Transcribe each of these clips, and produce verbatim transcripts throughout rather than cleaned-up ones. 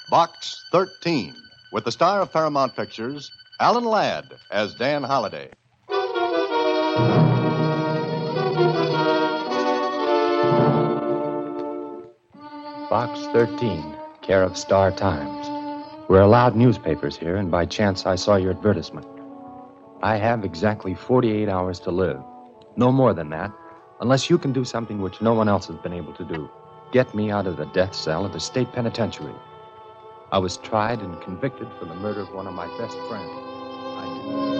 Box thirteen, with the star of Paramount Pictures, Alan Ladd, as Dan Holliday. Box thirteen, care of Star Times. We're allowed newspapers here, and by chance I saw your advertisement. I have exactly forty-eight hours to live. No more than that, unless you can do something which no one else has been able to do. Get me out of the death cell at the state penitentiary. I was tried and convicted for the murder of one of my best friends. I didn't...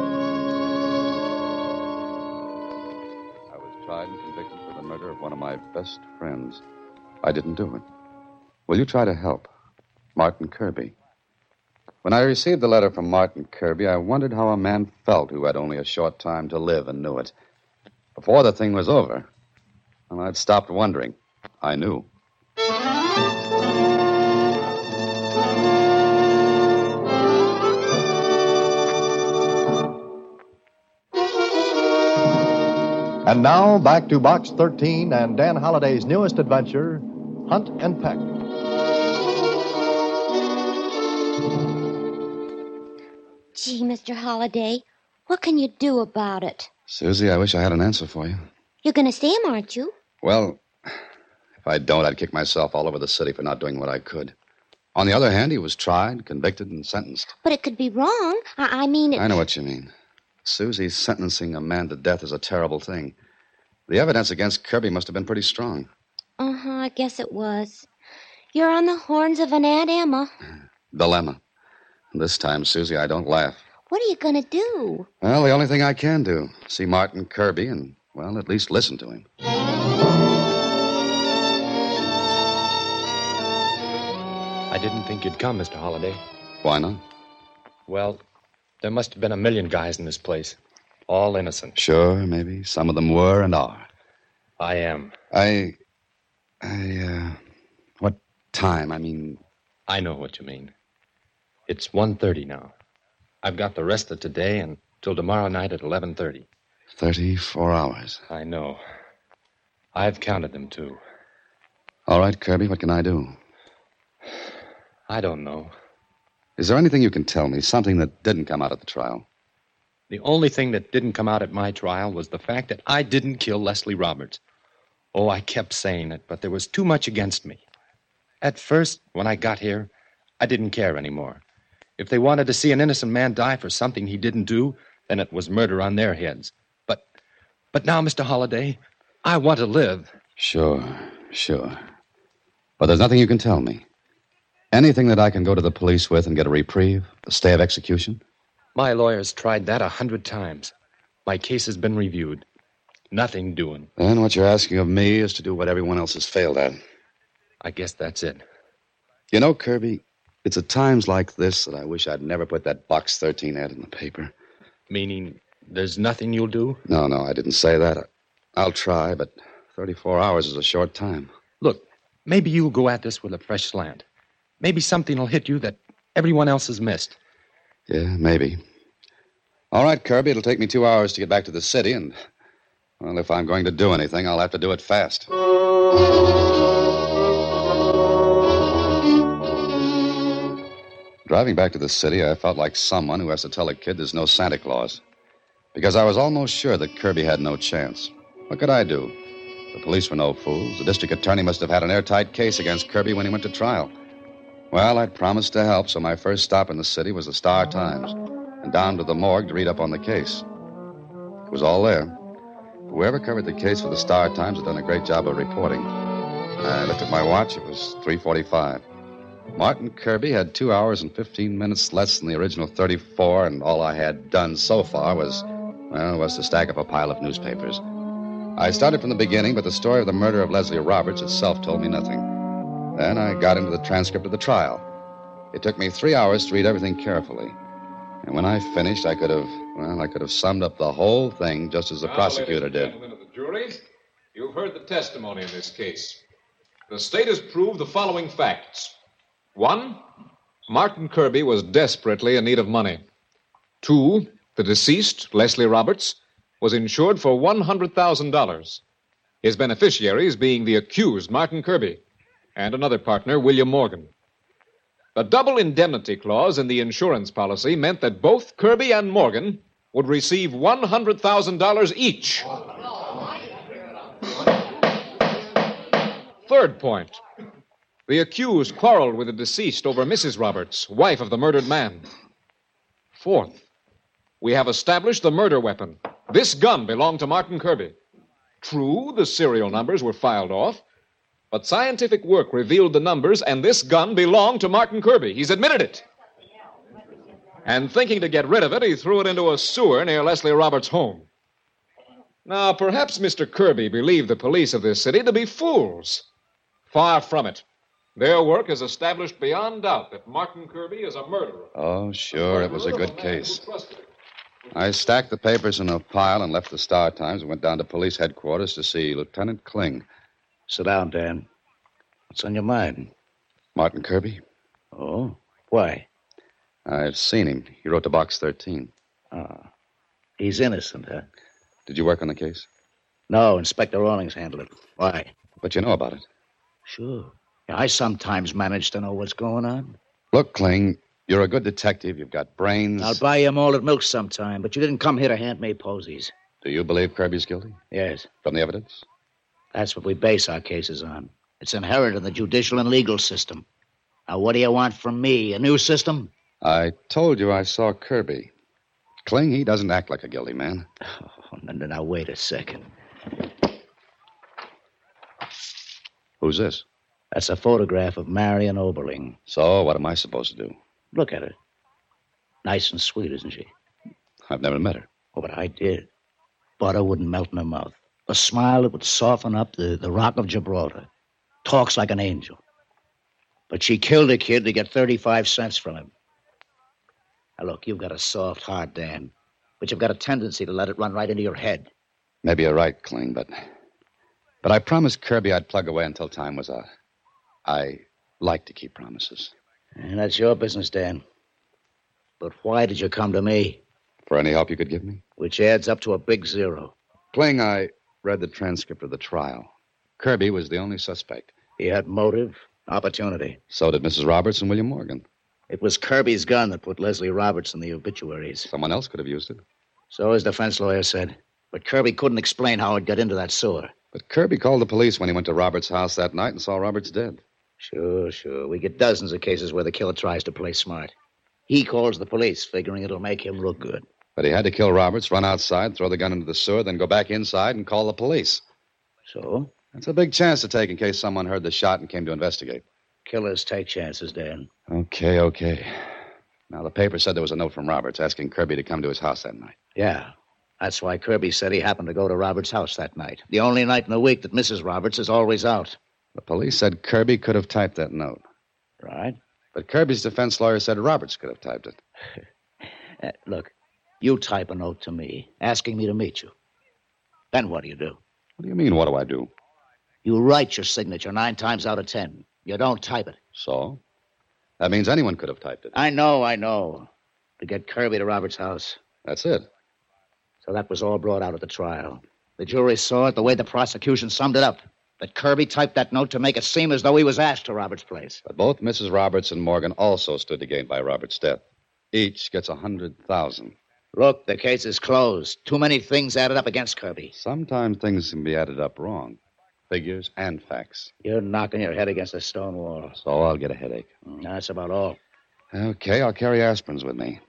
I was tried and convicted for the murder of one of my best friends. I didn't do it. Will you try to help? Martin Kirby. When I received the letter from Martin Kirby, I wondered how a man felt who had only a short time to live and knew it. Before the thing was over, well, I'd stopped wondering. I knew. And now, back to Box thirteen and Dan Holliday's newest adventure, Hunt and Peck. Gee, Mister Holliday, what can you do about it? Susie, I wish I had an answer for you. You're going to see him, aren't you? Well, if I don't, I'd kick myself all over the city for not doing what I could. On the other hand, he was tried, convicted, and sentenced. But it could be wrong. I, I mean... It... I know what you mean. Susie, sentencing a man to death is a terrible thing. The evidence against Kirby must have been pretty strong. Uh-huh, I guess it was. You're on the horns of an Aunt Emma. Dilemma. This time, Susie, I don't laugh. What are you going to do? Well, the only thing I can do. See Martin Kirby and, well, at least listen to him. I didn't think you'd come, Mister Holliday. Why not? Well, there must have been a million guys in this place. All innocent. Sure, maybe. Some of them were and are. I am. I... I, uh... What time? I mean... I know what you mean. It's one thirty now. I've got the rest of today until tomorrow night at eleven thirty. Thirty-four hours. I know. I've counted them, too. All right, Kirby, what can I do? I don't know. Is there anything you can tell me, something that didn't come out at the trial? The only thing that didn't come out at my trial was the fact that I didn't kill Leslie Roberts. Oh, I kept saying it, but there was too much against me. At first, when I got here, I didn't care anymore. If they wanted to see an innocent man die for something he didn't do, then it was murder on their heads. But, but now, Mister Holliday, I want to live. Sure, sure. But there's nothing you can tell me. Anything that I can go to the police with and get a reprieve, a stay of execution? My lawyer's tried that a hundred times. My case has been reviewed. Nothing doing. Then what you're asking of me is to do what everyone else has failed at. I guess that's it. You know, Kirby, it's at times like this that I wish I'd never put that Box thirteen ad in the paper. Meaning there's nothing you'll do? No, no, I didn't say that. I'll try, but thirty-four hours is a short time. Look, maybe you'll go at this with a fresh slant. Maybe something will hit you that everyone else has missed. Yeah, maybe. All right, Kirby, it'll take me two hours to get back to the city, and, well, if I'm going to do anything, I'll have to do it fast. Driving back to the city, I felt like someone who has to tell a kid there's no Santa Claus. Because I was almost sure that Kirby had no chance. What could I do? The police were no fools. The district attorney must have had an airtight case against Kirby when he went to trial. Well, I'd promised to help, so my first stop in the city was the Star Times, and down to the morgue to read up on the case. It was all there. Whoever covered the case for the Star Times had done a great job of reporting. I looked at my watch. It was three forty-five. Martin Kirby had two hours and fifteen minutes less than the original thirty-four, and all I had done so far was, well, was to stack up a pile of newspapers. I started from the beginning, but the story of the murder of Leslie Roberts itself told me nothing. Then I got into the transcript of the trial. It took me three hours to read everything carefully. And when I finished, I could have, well, I could have summed up the whole thing just as the now, prosecutor did. Gentlemen of the jury, you've heard the testimony in this case. The state has proved the following facts. One, Martin Kirby was desperately in need of money. Two, the deceased, Leslie Roberts, was insured for one hundred thousand dollars. His beneficiaries being the accused, Martin Kirby, and another partner, William Morgan. The double indemnity clause in the insurance policy meant that both Kirby and Morgan would receive one hundred thousand dollars each. Third point. The accused quarreled with the deceased over Missus Roberts, wife of the murdered man. Fourth, we have established the murder weapon. This gun belonged to Martin Kirby. True, the serial numbers were filed off, but scientific work revealed the numbers, and this gun belonged to Martin Kirby. He's admitted it. And thinking to get rid of it, he threw it into a sewer near Leslie Roberts' home. Now, perhaps Mister Kirby believed the police of this city to be fools. Far from it. Their work has established beyond doubt that Martin Kirby is a murderer. Oh, sure, it was a good case. I stacked the papers in a pile and left the Star Times and went down to police headquarters to see Lieutenant Kling. Sit down, Dan. What's on your mind? Martin Kirby? Oh? Why? I've seen him. He wrote to Box thirteen. Oh. He's innocent, huh? Did you work on the case? No, Inspector Rawlings handled it. Why? But you know about it. Sure. Yeah, I sometimes manage to know what's going on. Look, Kling, you're a good detective. You've got brains. I'll buy you malted milk sometime, but you didn't come here to hand me posies. Do you believe Kirby's guilty? Yes. From the evidence? That's what we base our cases on. It's inherent in the judicial and legal system. Now, what do you want from me? A new system? I told you I saw Kirby. Kling, he doesn't act like a guilty man. Oh, no, no, now, wait a second. Who's this? That's a photograph of Marion Oberling. So, what am I supposed to do? Look at her. Nice and sweet, isn't she? I've never met her. Oh, but I did. Butter wouldn't melt in her mouth. A smile that would soften up the, the Rock of Gibraltar. Talks like an angel. But she killed a kid to get thirty-five cents from him. Now, look, you've got a soft heart, Dan. But you've got a tendency to let it run right into your head. Maybe you're right, Kling, but... But I promised Kirby I'd plug away until time was out. I like to keep promises. And that's your business, Dan. But why did you come to me? For any help you could give me? Which adds up to a big zero. Kling, I read the transcript of the trial. Kirby was the only suspect. He had motive, opportunity. So did Missus Roberts and William Morgan. It was Kirby's gun that put Leslie Roberts in the obituaries. Someone else could have used it. So his defense lawyer said. But Kirby couldn't explain how it got into that sewer. But Kirby called the police when he went to Roberts' house that night and saw Roberts dead. Sure, sure. We get dozens of cases where the killer tries to play smart. He calls the police, figuring it'll make him look good. But he had to kill Roberts, run outside, throw the gun into the sewer, then go back inside and call the police. So? That's a big chance to take in case someone heard the shot and came to investigate. Killers take chances, Dan. Okay, okay. Now, the paper said there was a note from Roberts asking Kirby to come to his house that night. Yeah. That's why Kirby said he happened to go to Roberts' house that night. The only night in the week that Missus Roberts is always out. The police said Kirby could have typed that note. Right. But Kirby's defense lawyer said Roberts could have typed it. uh, look, you type a note to me asking me to meet you. Then what do you do? What do you mean, what do I do? You write your signature nine times out of ten. You don't type it. So? That means anyone could have typed it. I know, I know. To get Kirby to Roberts' house. That's it. So that was all brought out at the trial. The jury saw it the way the prosecution summed it up. That Kirby typed that note to make it seem as though he was asked to Roberts' place. But both Missus Roberts and Morgan also stood to gain by Roberts' death. Each gets a hundred thousand. Look, the case is closed. Too many things added up against Kirby. Sometimes things can be added up wrong. Figures and facts. You're knocking your head against a stone wall. So I'll get a headache. Mm, that's about all. Okay, I'll carry aspirins with me.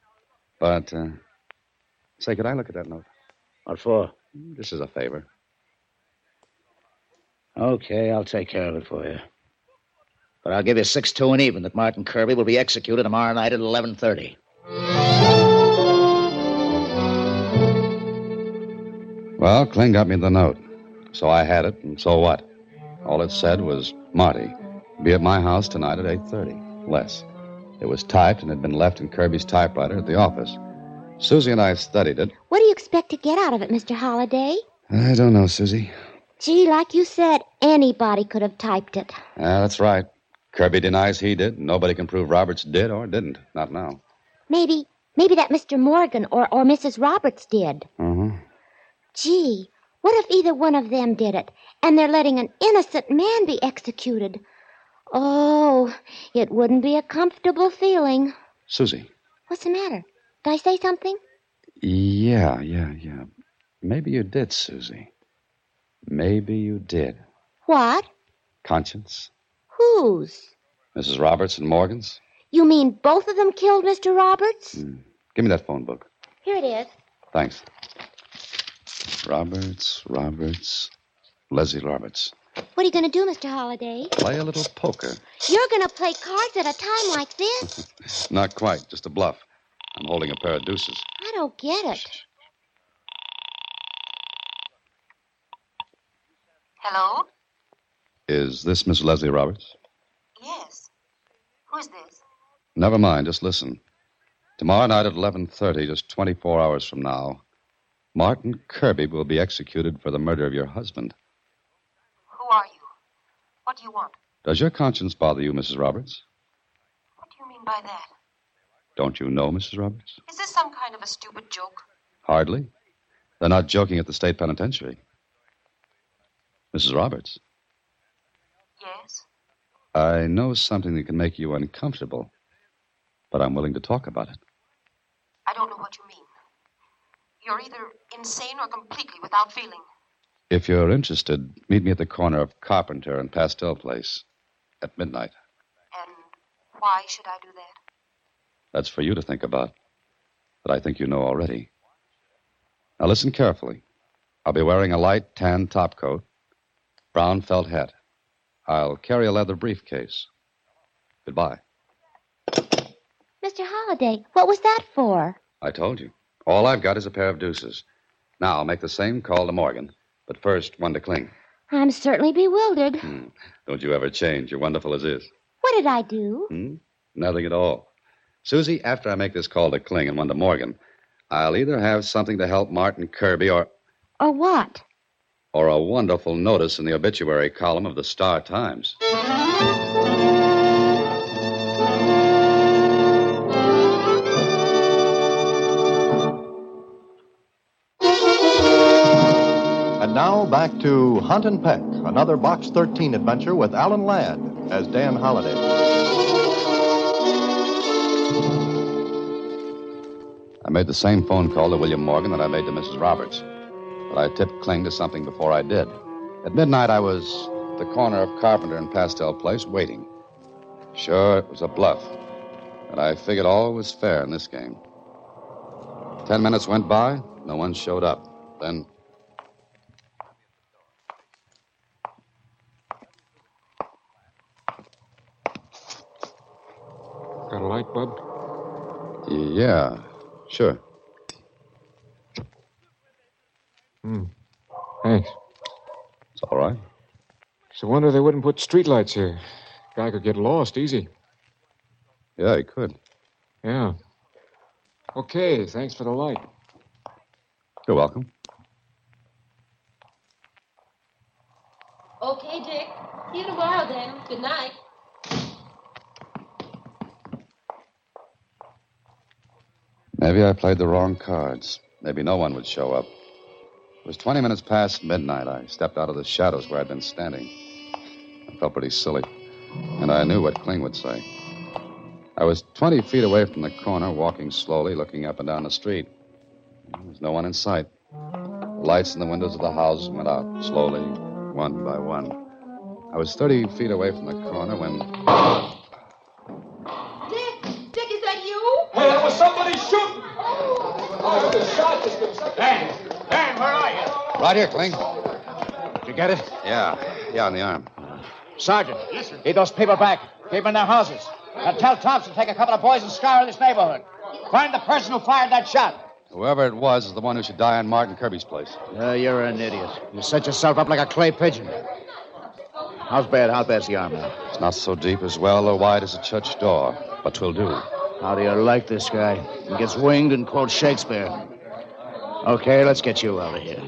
But, uh... Say, could I look at that note? What for? This is a favor. Okay, I'll take care of it for you. But I'll give you six two and even that Martin Kirby will be executed tomorrow night at eleven thirty. Well, Kling got me the note. So I had it, and so what? All it said was, Marty, be at my house tonight at eight thirty. Less. It was typed and had been left in Kirby's typewriter at the office. Susie and I studied it. What do you expect to get out of it, Mister Holliday? I don't know, Susie. Gee, like you said, anybody could have typed it. Yeah, that's right. Kirby denies he did. Nobody can prove Roberts did or didn't. Not now. Maybe, maybe that Mister Morgan or, or Missus Roberts did. Uh-huh. Gee, what if either one of them did it, and they're letting an innocent man be executed? Oh, it wouldn't be a comfortable feeling. Susie. What's the matter? Did I say something? Yeah, yeah, yeah. Maybe you did, Susie. Maybe you did. What? Conscience? Whose? Missus Roberts and Morgan's? You mean both of them killed Mister Roberts? Hmm. Give me that phone book. Here it is. Thanks. Roberts, Roberts, Leslie Roberts. What are you going to do, Mister Holliday? Play a little poker. You're going to play cards at a time like this? Not quite, just a bluff. I'm holding a pair of deuces. I don't get it. Hello? Is this Miss Leslie Roberts? Yes. Who's this? Never mind, just listen. Tomorrow night at eleven thirty, just twenty-four hours from now, Martin Kirby will be executed for the murder of your husband. Who are you? What do you want? Does your conscience bother you, Missus Roberts? What do you mean by that? Don't you know, Missus Roberts? Is this some kind of a stupid joke? Hardly. They're not joking at the state penitentiary. Missus Roberts, Yes? I know something that can make you uncomfortable, but I'm willing to talk about it. I don't know what you mean. You're either insane or completely without feeling. If you're interested, meet me at the corner of Carpenter and Pastel Place at midnight. And why should I do that? That's for you to think about, but I think you know already. Now listen carefully. I'll be wearing a light tan topcoat, brown felt hat. I'll carry a leather briefcase. Goodbye. Mister Holliday, what was that for? I told you. All I've got is a pair of deuces. Now, I'll make the same call to Morgan, but first, one to Kling. I'm certainly bewildered. Hmm. Don't you ever change. You're wonderful as is. What did I do? Hmm? Nothing at all. Susie, after I make this call to Kling and one to Morgan, I'll either have something to help Martin Kirby or... Or what? or a wonderful notice in the obituary column of the Star Times. And now back to Hunt and Peck, another Box thirteen adventure with Alan Ladd as Dan Holliday. I made the same phone call to William Morgan that I made to Missus Roberts. But I tipped Kling to something before I did. At midnight, I was at the corner of Carpenter and Pastel Place waiting. Sure, it was a bluff. But I figured all was fair in this game. Ten minutes went by. No one showed up. Then... Got a light, Bub? Yeah, sure. Hmm. Thanks. It's all right. It's a wonder they wouldn't put streetlights here. Guy could get lost easy. Yeah, he could. Yeah. Okay, thanks for the light. You're welcome. Okay, Dick. See you tomorrow, then. Good night. Maybe I played the wrong cards. Maybe no one would show up. It was twenty minutes past midnight. I stepped out of the shadows where I'd been standing. I felt pretty silly, and I knew what Kling would say. I was twenty feet away from the corner, walking slowly, looking up and down the street. There was no one in sight. The lights in the windows of the houses went out slowly, one by one. I was thirty feet away from the corner when... Dick! Dick, is that you? Hey, there was somebody shooting! Oh, the shot just been... Dan! Dan, where are you? Right here, Kling. Did you get it? Yeah, yeah, on the arm. Sergeant, listen. Lead those people back. Keep them in their houses. And tell Thompson to take a couple of boys and scour this neighborhood. Find the person who fired that shot. Whoever it was is the one who should die on Martin Kirby's place. Uh, you're an idiot. You set yourself up like a clay pigeon. How's bad? How bad's the arm now? It's not so deep as well or wide as a church door, but 'twill do. How do you like this guy? He gets winged and quotes Shakespeare. Okay, let's get you out of here.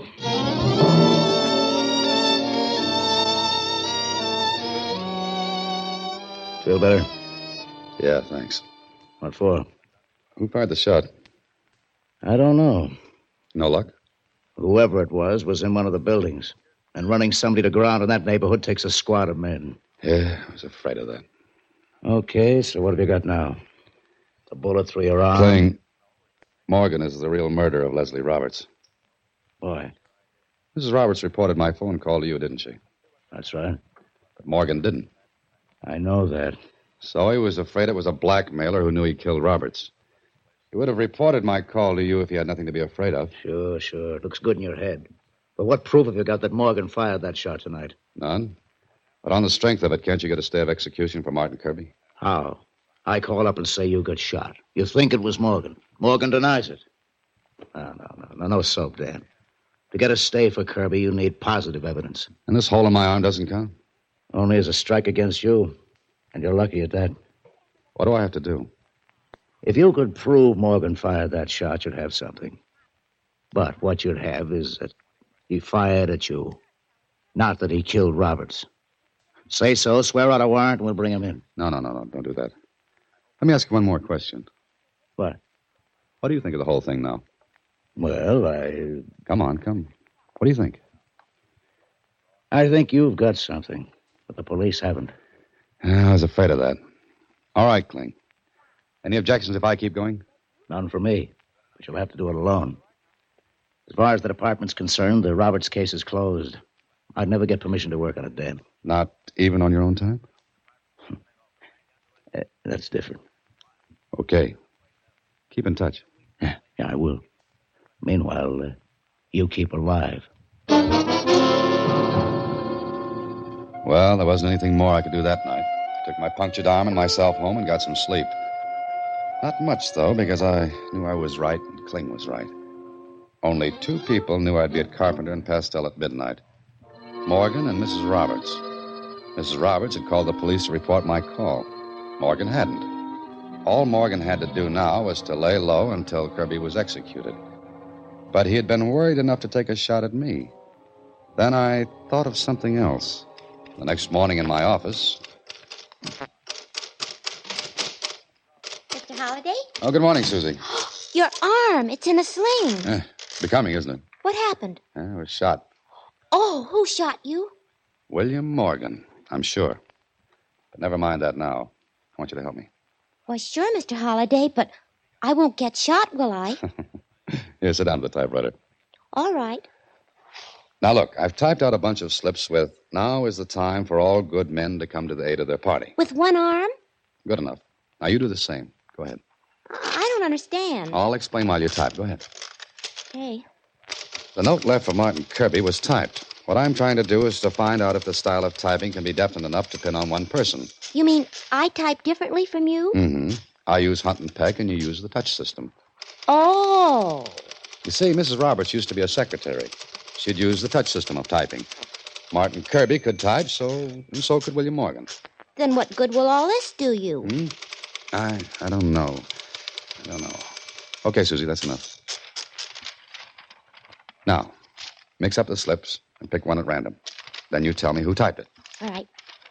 Feel better? Yeah, thanks. What for? Who fired the shot? I don't know. No luck? Whoever it was was in one of the buildings. And running somebody to ground in that neighborhood takes a squad of men. Yeah, I was afraid of that. Okay, so what have you got now? A bullet through your arm? Cling. Morgan is the real murderer of Leslie Roberts. Boy, Missus Roberts reported my phone call to you, didn't she? that's right. But Morgan didn't. I know that. So he was afraid it was a blackmailer who knew he killed Roberts. He would have reported my call to you if he had nothing to be afraid of. Sure, sure. It looks good in your head. But what proof have you got that Morgan fired that shot tonight? None. But on the strength of it, can't you get a stay of execution for Martin Kirby? How? I call up and say you got shot. You think it was Morgan. Morgan denies it. No, no, no, no, no soap, Dan. To get a stay for Kirby, you need positive evidence. And this hole in my arm doesn't count? Only as a strike against you. And you're lucky at that. What do I have to do? If you could prove Morgan fired that shot, you'd have something. But what you'd have is that he fired at you. Not that he killed Roberts. Say so, swear out a warrant, and we'll bring him in. No, no, no, no. Don't do that. Let me ask you one more question. What? What do you think of the whole thing now? Well, I... Come on, come. What do you think? I think you've got something, but the police haven't. Yeah, I was afraid of that. All right, Kling. Any objections if I keep going? None for me, but you'll have to do it alone. As far as the department's concerned, the Roberts case is closed. I'd never get permission to work on it, Dan. Not even on your own time? Uh, that's different. Okay. Keep in touch. Yeah, yeah, I will. Meanwhile, uh, you keep alive. Well, there wasn't anything more I could do that night. I took my punctured arm and myself home and got some sleep. Not much, though, because I knew I was right and Kling was right. Only two people knew I'd be at Carpenter and Pastel at midnight. Morgan and Missus Roberts. Missus Roberts had called the police to report my call. Morgan hadn't. All Morgan had to do now was to lay low until Kirby was executed. But he had been worried enough to take a shot at me. Then I thought of something else. The next morning in my office... Mister Holliday? Oh, good morning, Susie. Your arm. It's in a sling. Eh, it's becoming, isn't it? What happened? Eh, I was shot. Oh, who shot you? William Morgan, I'm sure. But never mind that now. I want you to help me. Well, sure, Mister Holliday, but I won't get shot, will I? Here, sit down to the typewriter. All right. Now, look, I've typed out a bunch of slips with, now is the time for all good men to come to the aid of their party. With one arm? Good enough. Now, you do the same. Go ahead. I don't understand. I'll explain while you type. Go ahead. Okay. The note left for Martin Kirby was typed. What I'm trying to do is to find out if the style of typing can be definite enough to pin on one person. You mean I type differently from you? Mm-hmm. I use Hunt and Peck, and you use the touch system. Oh. You see, Missus Roberts used to be a secretary. She'd use the touch system of typing. Martin Kirby could type, so and so could William Morgan. Then what good will all this do you? Hmm? I I don't know. I don't know. Okay, Susie, that's enough. Now, mix up the slips and pick one at random. Then you tell me who typed it. All right.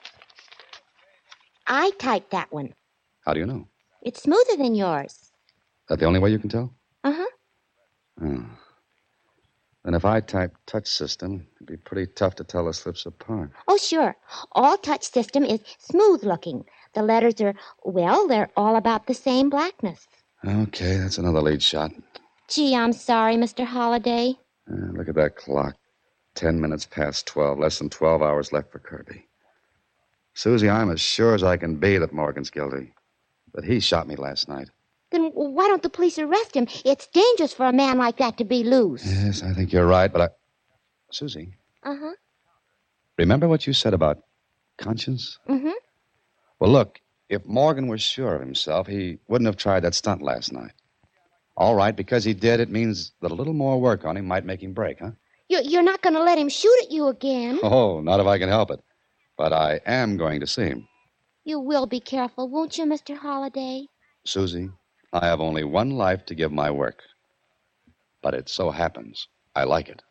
I typed that one. How do you know? It's smoother than yours. Is that the only way you can tell? Uh-huh. Oh. Then if I type touch system, it'd be pretty tough to tell the slips apart. Oh, sure. All touch system is smooth looking. The letters are, well, they're all about the same blackness. Okay, that's another lead shot. Gee, I'm sorry, Mister Holliday. Uh, look at that clock. Ten minutes past twelve. Less than twelve hours left for Kirby. Susie, I'm as sure as I can be that Morgan's guilty. That he shot me last night. Then why don't the police arrest him? It's dangerous for a man like that to be loose. Yes, I think you're right, but I... Susie, Uh-huh. remember what you said about conscience? Mm-hmm. Well, look, if Morgan was sure of himself, he wouldn't have tried that stunt last night. All right, because he did, it means that a little more work on him might make him break, huh? You're, you're not going to let him shoot at you again. Oh, not if I can help it. But I am going to see him. You will be careful, won't you, Mister Holliday? Susie, I have only one life to give my work. But it so happens I like it.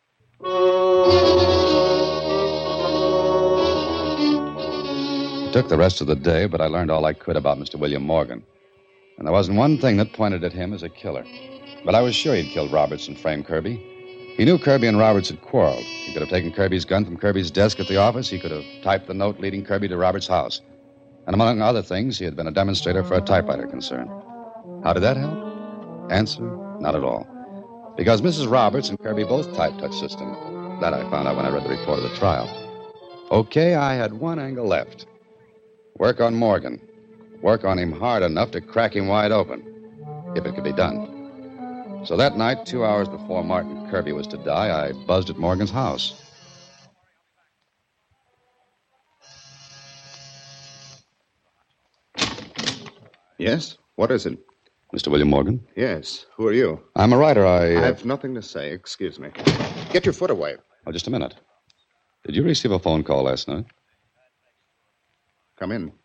It took the rest of the day, but I learned all I could about Mister William Morgan. And there wasn't one thing that pointed at him as a killer. But I was sure he'd killed Roberts and framed Kirby. He knew Kirby and Roberts had quarreled. He could have taken Kirby's gun from Kirby's desk at the office. He could have typed the note leading Kirby to Roberts' house. And among other things, he had been a demonstrator for a typewriter concern. How did that help? Answer, not at all. Because Missus Roberts and Kirby both typed touch system. That I found out when I read the report of the trial. Okay, I had one angle left. Work on Morgan. Work on him hard enough to crack him wide open. If it could be done. So that night, two hours before Martin Kirby was to die, I buzzed at Morgan's house. Yes? What is it? Mister William Morgan? Yes. Who are you? I'm a writer. I... Uh... I have nothing to say. Excuse me. Get your foot away. Oh, just a minute. Did you receive a phone call last night? Come in.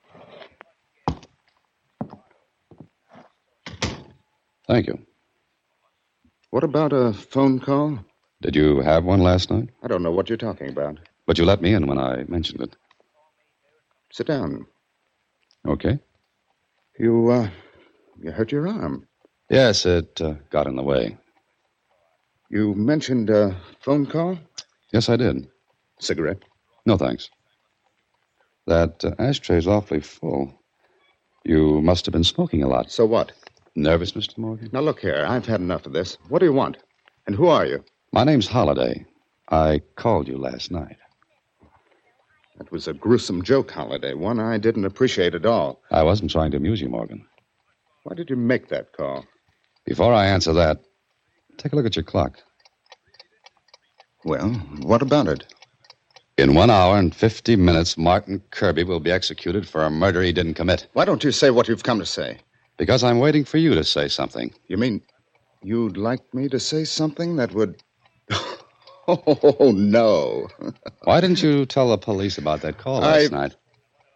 Thank you. What about a phone call? Did you have one last night? I don't know what you're talking about. But you let me in when I mentioned it. Sit down. Okay. You, uh, you hurt your arm. Yes, it uh, got in the way. You mentioned a phone call? Yes, I did. Cigarette? No, thanks. That uh, ashtray's awfully full. You must have been smoking a lot. So what? Nervous, Mister Morgan? Now, look here. I've had enough of this. What do you want? And who are you? My name's Holliday. I called you last night. That was a gruesome joke, Holliday. One I didn't appreciate at all. I wasn't trying to amuse you, Morgan. Why did you make that call? Before I answer that, take a look at your clock. Well, what about it? In one hour and fifty minutes, Martin Kirby will be executed for a murder he didn't commit. Why don't you say what you've come to say? Because I'm waiting for you to say something. You mean you'd like me to say something that would... Oh, no. Why didn't you tell the police about that call last I... night?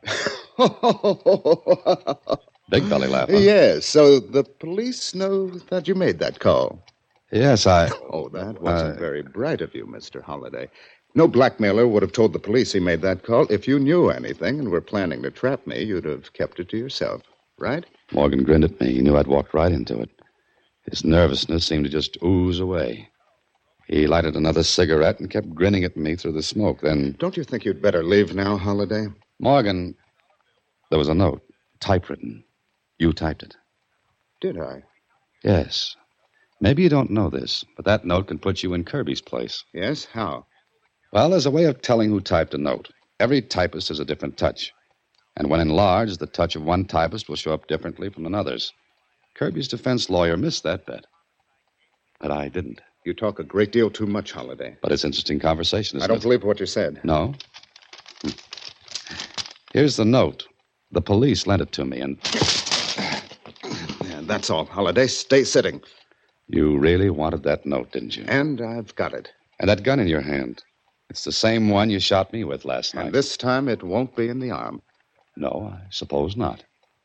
Big belly laugh, huh? Yes, so the police know that you made that call. Yes, I... Oh, that wasn't uh... very bright of you, Mister Holliday. No blackmailer would have told the police he made that call. If you knew anything and were planning to trap me, you'd have kept it to yourself, right? Morgan grinned at me. He knew I'd walked right into it. His nervousness seemed to just ooze away. He lighted another cigarette and kept grinning at me through the smoke. Then... Don't you think you'd better leave now, Holliday? Morgan, there was a note, typewritten. You typed it. Did I? Yes. Maybe you don't know this, but that note can put you in Kirby's place. Yes? How? Well, there's a way of telling who typed a note. Every typist has a different touch. And when enlarged, the touch of one typist will show up differently from another's. Kirby's defense lawyer missed that bet. But I didn't. You talk a great deal too much, Holliday. But it's interesting conversation, isn't I don't it? believe what you said. No? Hm. Here's the note. The police lent it to me, and... Yeah, that's all, Holliday. Stay sitting. You really wanted that note, didn't you? And I've got it. And that gun in your hand. It's the same one you shot me with last night. And this time it won't be in the arm. No, I suppose not.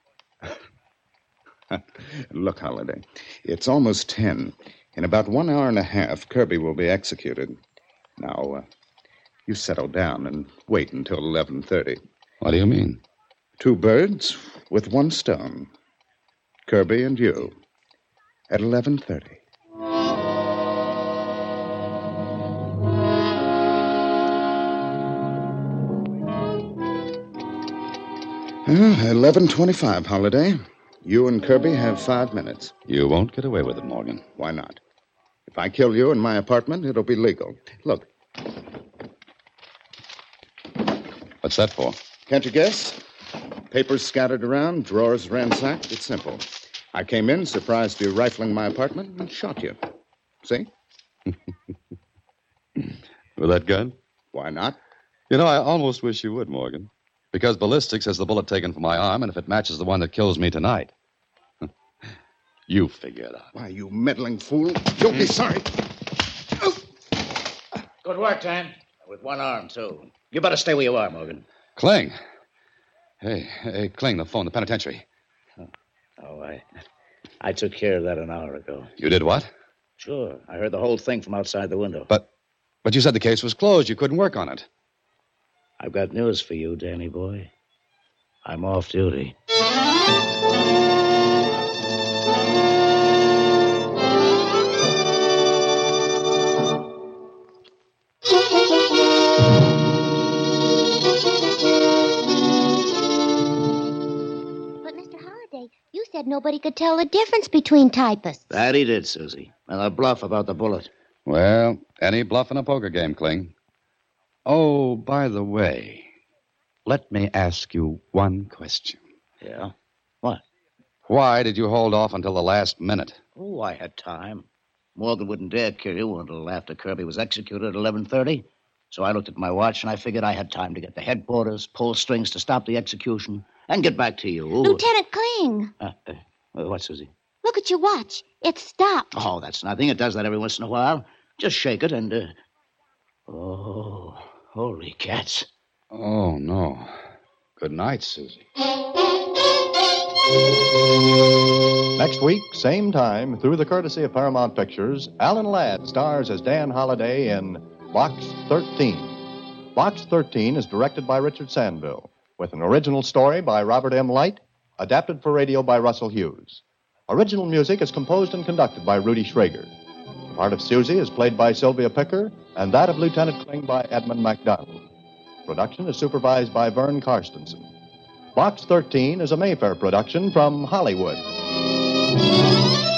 Look, Holliday, it's almost ten. In about one hour and a half, Kirby will be executed. Now, uh, you settle down and wait until eleven thirty. What do you mean? Two birds with one stone. Kirby and you. At eleven thirty. Uh, eleven twenty-five, Holliday. You and Kirby have five minutes. You won't get away with it, Morgan. Why not? If I kill you in my apartment, it'll be legal. Look. What's that for? Can't you guess? Papers scattered around, drawers ransacked. It's simple. I came in, surprised you rifling my apartment, and shot you. See? With that gun? Why not? You know, I almost wish you would, Morgan. Because ballistics has the bullet taken from my arm, and if it matches the one that kills me tonight, you figure it out. Why, you meddling fool. You'll be sorry. Good work, Tam. With one arm, too. You better stay where you are, Morgan. Kling. Hey, hey, Kling, the phone, the penitentiary. Oh, oh I, I took care of that an hour ago. You did what? Sure. I heard the whole thing from outside the window. But, but you said the case was closed. You couldn't work on it. I've got news for you, Danny boy. I'm off duty. said nobody could tell the difference between typists. That he did, Susie. And a bluff about the bullet. Well, any bluff in a poker game, Kling. Oh, by the way, let me ask you one question. Yeah? What? Why did you hold off until the last minute? Oh, I had time. Morgan wouldn't dare kill you until after Kirby was executed at eleven thirty. So I looked at my watch and I figured I had time to get the headquarters, pull strings to stop the execution, and get back to you. Lieutenant Kling. Uh, uh, what, Susie? Look at your watch. It's stopped. Oh, that's nothing. It does that every once in a while. Just shake it and, uh... Oh, holy cats. Oh, no. Good night, Susie. Next week, same time, through the courtesy of Paramount Pictures, Alan Ladd stars as Dan Holliday in Box thirteen. Box thirteen is directed by Richard Sandville, with an original story by Robert M. Light, adapted for radio by Russell Hughes. Original music is composed and conducted by Rudy Schrager. The part of Susie is played by Sylvia Picker, and that of Lieutenant Kling by Edmund MacDonald. Production is supervised by Vern Karstensen. Box thirteen is a Mayfair production from Hollywood.